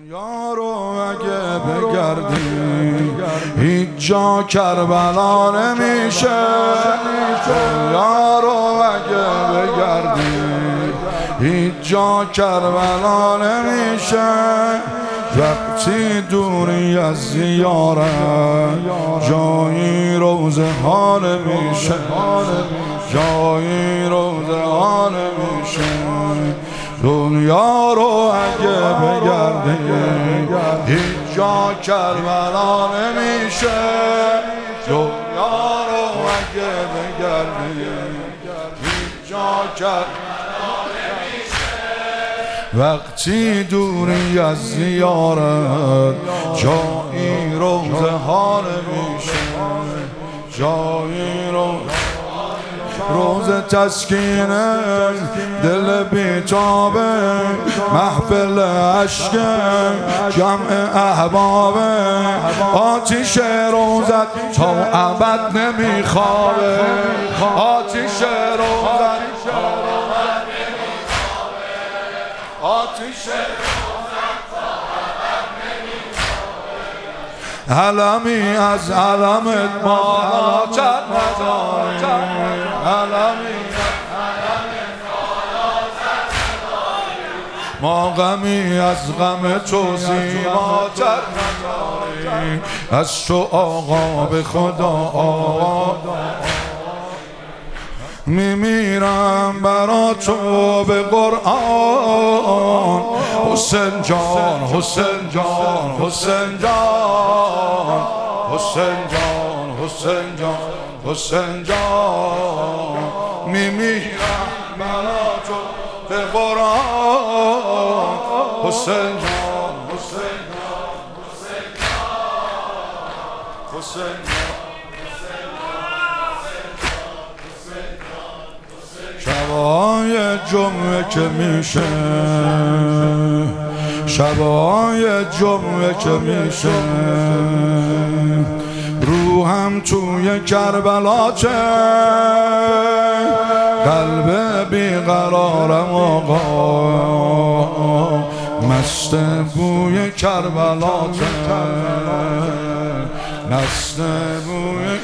دنیا رو اگه بگردی هیچ جا کربلا نمیشه. دنیا رو اگه بگردی هیچ جا کربلا نمیشه. وقتی دوری از زیارت جایی روزه ها نمیشه، جایی روزه ها نمیشه. دنیا رو اگه بگردی هیچ جا کربلا نمیشه. دنیا رو اگه بگردی هیچ جا کربلا نمیشه. وقتی دوری از زیارت جایی روزه ها نمیشه، جایی روز تسکینه دل بیتابه، محفل عشق جمع احبابه. آتیش روزت تا ابد نمیخوابه، آتیش روزت تا ابد نمیخوابه، آتیش روزت تا ابد نمیخوابه. علمی از علمت بالاتر نداری، ما غمی از غم تو زیباتر نداری. از تو آقا به خدا آقا میمیرم برا تو به قرآن. حسین جان حسین جان حسین جان حسین جان حسین جان حسین جان میمیرم برا تو به قرآن. حسین جان حسین جان حسین جان حسین جان. شبای جمعه که میشه، شبای جمعه که میشه، روحم توی کربلاته. قلب بیقرارم آقا مست بوی کربلاته، مست بوی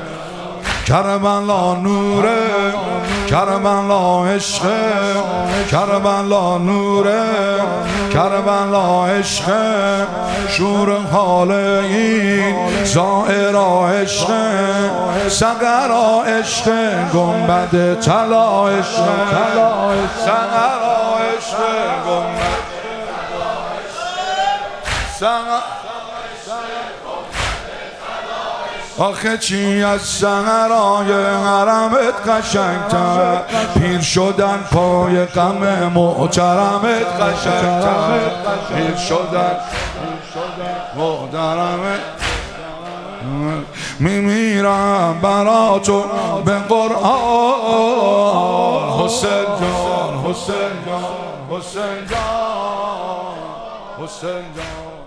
کربلا نوره، کربلا عشقه، کربلا نوره، کربلا عشقه. شور حال این زائرا عشقه، سقرا عشقه، گنبد طلا عشقه، سقرا عشقه، گنبد طلا. آخه چی از سحرای حرمت قشنگتر، پیر شدن پای غم محترمت قشنگتر، پیر شدن محترمت. میمیرم برا تو به قرآن. حسین جان حسین جان حسین جان حسین جان.